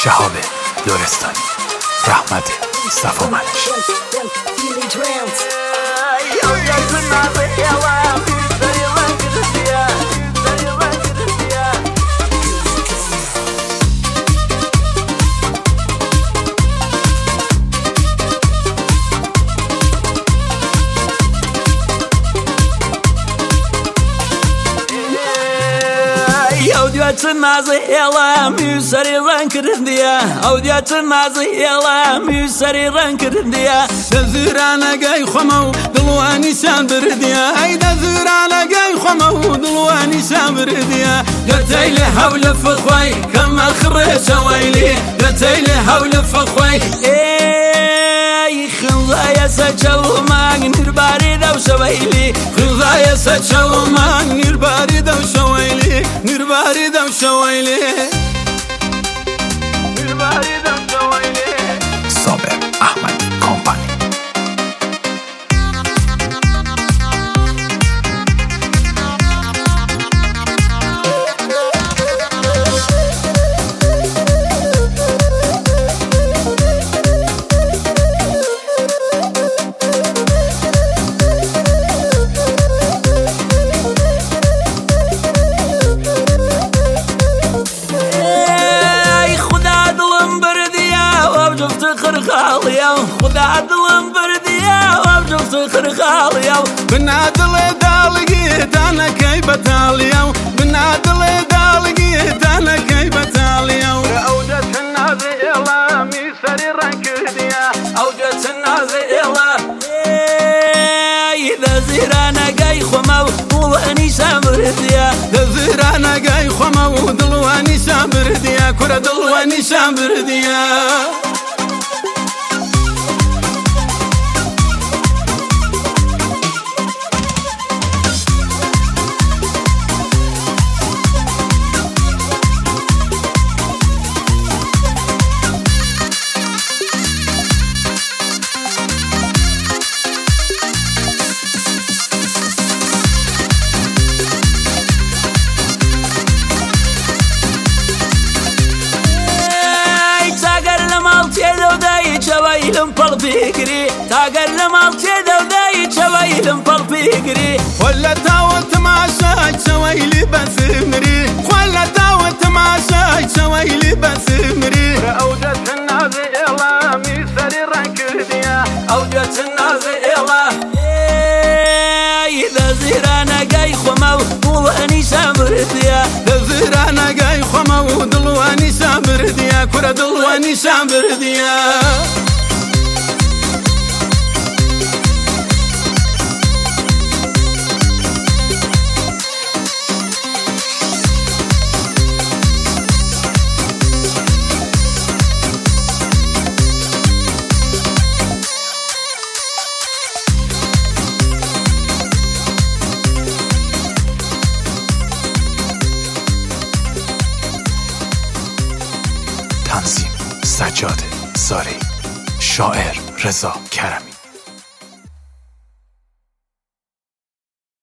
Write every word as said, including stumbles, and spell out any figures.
شهاب لرستانی، رحمت صفا منش. Audiyatın nazı ela müsari rankırın diye Audiyatın nazı ela müsari rankırın diye Dezirana gay khomo dulwani sabir diye Ay dezirana gay khomo dulwani sabir diye Detayli havle fkhway kama khresh wayli Detayli havle fkhway Ey khizaya saçalman nirbari daw shawayli Khizaya saçalman nirbari daw shawayli Nirbari daw shawayli Nirbari daw shawayli Saber Ahmed Company. خدا دلم بردیا و جفت خرخالیا بنادل دالگی دانا کی بتالیا بنادل دالگی دانا کی بتالیا اوجت الناز الا میسری رنکدیا اوجت الناز الا اذا زیرانا گای خما ولانی شامردیا زیرانا گای خما ودلوانی شامردیا کور دلوانی شامردیا شوايلم بالفكري تاقل مالتي دوداي شوايلم بالفكري ولا تاوت ماشاي شوايلي بسمري ولا تاوت ماشاي شوايلي بسمري اوجت الناس الا ميسري رنكديا اوجت الناس الا اذا زيرانا جاي خمو ولاني شامرديا زيرانا جاي خمو دلواني شامرديا كره دلواني شامرديا تنظیم سجاد زاری، شاعر رضا کرمی.